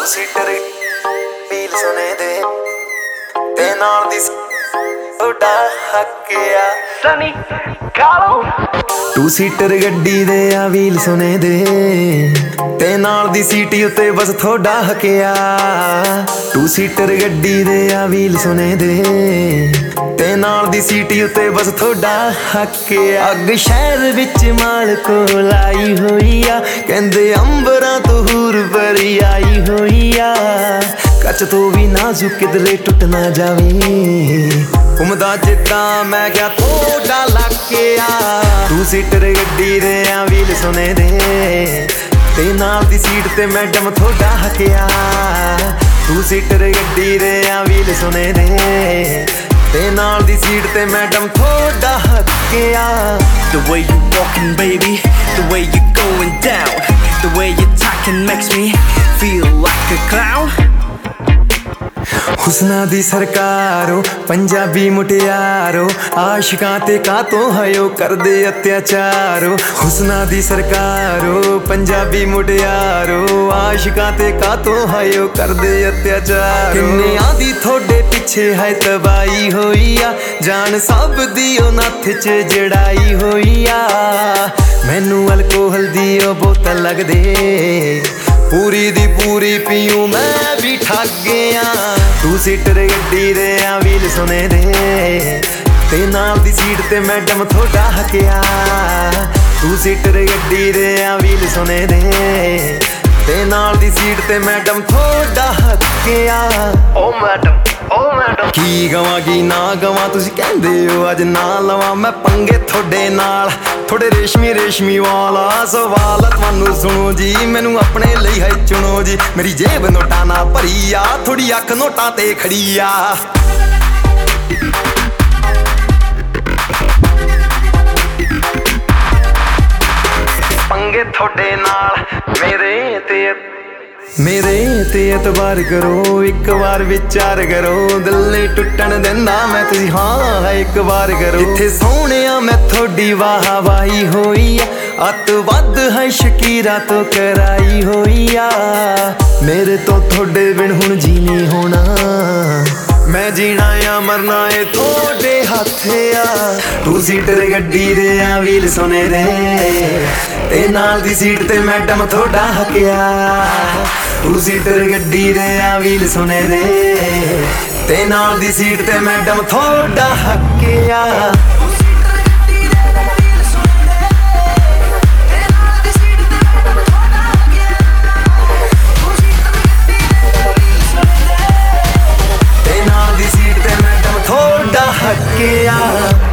Seater wheel ਸੁਨੇ ਦੇ ਤੇ ਨਾਲ ਦੀ ਤੁਹਾਡਾ ਹੱਕਿਆ ਸਨੀ ਕਾਲੋ ਟੂ ਸੀਟਰ ਗੱਡੀ ਦੇ ਆ ਵੀਲ ਸੁਨੇ ਦੇ ਤੇ ਨਾਲ ਦੀ ਸੀਟ ਉੱਤੇ ਬਸ ਤੁਹਾਡਾ ਹੱਕਿਆ ਟੂ ਸੀਟਰ ਗੱਡੀ ਦੇ ਆ ਵੀਲ ਸੁਨੇ ਦੇ ਤੇ ਨਾਲ ਦੀ ਸੀਟ ਉੱਤੇ ਬਸ ਤੁਹਾਡਾ ਹੱਕਿਆ ਅੱਗ ਸ਼ਹਿਰ ਵਿੱਚ ਮਾਲ ਕੋਲ ਆਈ ਹੋਈ ਆ ਕਹਿੰਦੇ ਅੰਬਰਾਂ ਤੋਂ ਹੂਰ ਭਰੀ ਆਈ ਹੋਈ ਆ ਕੱਚ ਤੋਂ ਵੀ ਨਾਜ਼ੁਕ ਕਿਧਰੇ ਟੁੱਟ ਨਾ ਜਾਵੇ ਘੁੰਮਦਾ ਜਿੱਦਾਂ ਮੈਂ ਕਿਹਾ ਤੁਹਾਡਾ ਲੱਕਿਆ ਟੂ ਸੀਟਰ ਗੱਡੀ ਦੇ ਆ ਵੀਲ ਸੁਨੇ ਦੇ ਤੇ ਨਾਲ ਦੀ ਸੀਟ ਤੇ ਮੈਡਮ ਤੁਹਾਡਾ ਹੱਕਿਆ ਟੂ ਸੀਟਰ ਗੱਡੀ ਦੇ ਆ ਵੀਲ ਸੁਨੇ ਦੇ ਤੇ ਨਾਲ ਦੀ ਸੀਟ ਤੇ ਮੈਡਮ ਤੁਹਾਡਾ ਹੱਕਿਆ The way you walking baby, the way you going down, the way you talking makes me feel like a clown. ਹੁਸਨਾ ਦੀ ਸਰਕਾਰੋ ਪੰਜਾਬੀ ਮੁਟਿਆਰੋ ਆਸ਼ਿਕਾਂ ਤੇ ਕਾਤੋਂ ਹਯੋ ਕਰਦੇ ਅਤਿਆਚਾਰੋ ਹੁਸਨਾ ਦੀ ਸਰਕਾਰੋ ਪੰਜਾਬੀ ਮੁਟਿਆਰੋ ਆਸ਼ਿਕਾਂ ਤੇ ਕਾਤੋਂ ਹਯੋ ਕਰਦੇ ਅਤਿਆਚਾਰੋ ਕਿੰਨਿਆਂ ਦੀ ਤੁਹਾਡੇ ਪਿੱਛੇ ਹੈ ਤਬਾਈ ਹੋਈ ਆ ਜਾਨ ਸਭ ਦੀ ਉਹ ਨੱਥ 'ਚ ਜੜਾਈ ਹੋਈ ਆ ਮੈਨੂੰ ਅਲਕੋਹਲ ਦੀ ਉਹ ਬੋਤਲ ਲੱਗਦੇ ਪੂਰੀ ਦੀ ਪੂਰੀ ਪੀਊ ਮੈਂ ਵੀ ਠੱਗ ਗਿਆ ਟੂ ਸੀਟਰ ਗੱਡੀ ਦੇ ਆ ਵੀਲ ਸੁਨੇ ਦੇ ਤੇ ਨਾਲ ਦੀ ਸੀਟ ਤੇ ਮੈਡਮ ਤੁਹਾਡਾ ਹੱਕਿਆ ਟੂ ਸੀਟਰ ਗੱਡੀ ਦੇ ਆ ਵੀਲ ਸੁਨੇ ਦੇ ਤੇ ਨਾਲ ਦੀ ਸੀਟ ਤੇ ਮੈਡਮ ਤੁਹਾਡਾ ਹੱਕਿਆ Oh madam, oh madam. ਕੀ ਗਵਾਂ ਕੀ ਨਾ ਗਵਾਂ ਤੁਸੀਂ ਕਹਿੰਦੇ ਹੋ ਅੱਜ ਨਾ ਲਵਾਂ ਮੈਂ ਪੰਗੇ ਤੁਹਾਡੇ ਨਾਲ ਥੋੜੇ ਰੇਸ਼ਮੀ ਵਾਲਾ ਸਵਾਲ ਤੁਹਾਨੂੰ ਸੁਣੋ ਜੀ ਮੈਨੂੰ ਆਪਣੇ ਲਈ ਹੈ ਚੁਣੋ ਜੀ ਮੇਰੀ ਜੇਬ ਨੋਟਾਂ ਨਾਲ ਭਰੀ ਆ ਥੋੜੀ ਅੱਖ ਨੋਟਾਂ ਤੇ ਖੜੀ ਆ ਪੰਗੇ ਤੁਹਾਡੇ ਨਾਲ ਮੇਰੇ ਤੇ ਇਤਬਾਰ ਕਰੋ ਇੱਕ ਵਾਰ ਵਿਚਾਰ ਕਰੋ ਦਿਲ ਨਹੀਂ ਟੁੱਟਣ ਦਿੰਦਾ ਮੈਂ ਤੁਸੀਂ ਹਾਂ ਇੱਕ ਵਾਰ ਕਰੋ ਜਿੱਥੇ ਸੋਹਣਿਆ ਮੈਂ ਤੁਹਾਡੀ ਵਾਹ ਵਾਹੀ ਹੋਈ ਆ ਅੱਤ ਵੱਧ ਹੈ ਸ਼ਕੀਰਾ ਤੋਂ ਕਰਾਈ ਹੋਈ ਆ ਮੇਰੇ ਤੋਂ ਤੁਹਾਡੇ ਬਿਨ ਹੁਣ ਜੀ ਨਹੀਂ ਹੋਣਾ ਮੈਂ ਜੀਣਾ ਆ ਮਰਨਾ ਏ ਤੁਹਾਡੇ ਹੱਥ ਆ ਟੂ ਸੀਟਰ ਗੱਡੀ ਦੇ ਆ ਵੀਲ ਸੁਨੇ ਦੇ ਤੇ ਨਾਲ ਦੀ ਸੀਟ ਤੇ ਮੈਡਮ ਤੁਹਾਡਾ ਹੱਕਿਆ ਟੂ ਸੀਟਰ ਗੱਡੀ ਦੇ ਆ ਵੀਲ ਸੁਨੇ ਦੇ ਤੇ ਨਾਲ ਦੀ ਸੀਟ ਤੇ ਮੈਡਮ ਤੁਹਾਡਾ ਹੱਕਿਆ ਤੁਹਾਡਾ ਹੱਕਿਆ